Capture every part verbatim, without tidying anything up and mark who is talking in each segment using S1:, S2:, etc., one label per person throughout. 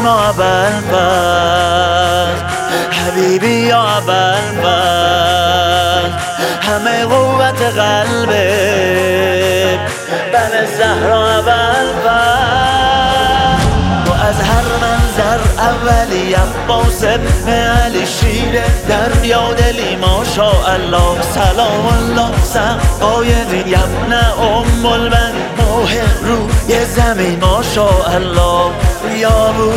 S1: ما ابوالفضل حبیبی یا ابوالفضل همه قوت قلبه بن زهرا ابوالفضل و از هر منظر اولی عباس ابن علی شیر دریا دلی ماشاءالله سلام الله سقایقی ابن ام البنی ماه روی زمین ماشاءالله یا ابو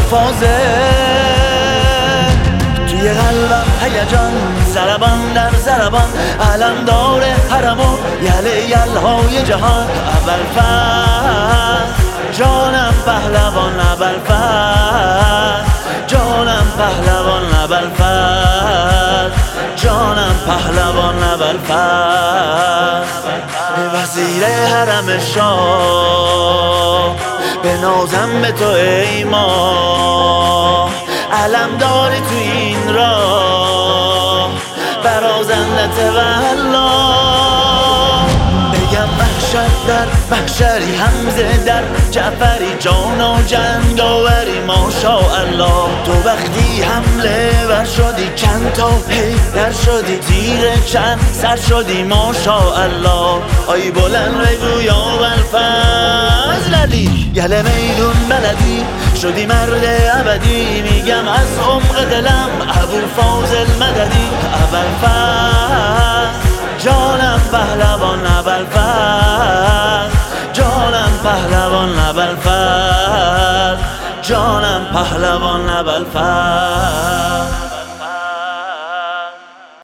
S1: فاضل توی قلبم هیجان ضربان در ضربان علمدار حرم و یله یلهای جهان ابوالفضل جانم پهلوان ابوالفضل جانم پهلوان ابوالفضل جانم پهلوان ابوالفضل وزیر حرم شاه به نازم به تو ای ما علم داری تو این راه برازندت والله بگم محشر در محشری حمزه در جعفری جان و جنگاوری ماشاءالله تو وقتی حمله ور شدی چند تا حیدر شدی تیر چند سر شدی ماشاءالله آی بلند بگو یا ابوالفضل علی گله میدون بلدی شدی مرد ابدی میگم از عمق دلم ابوالفاضل مددی ابوالفضل جانم پهلوان ابوالفضل جانم پهلوان ابوالفضل جانم پهلوان ابوالفضل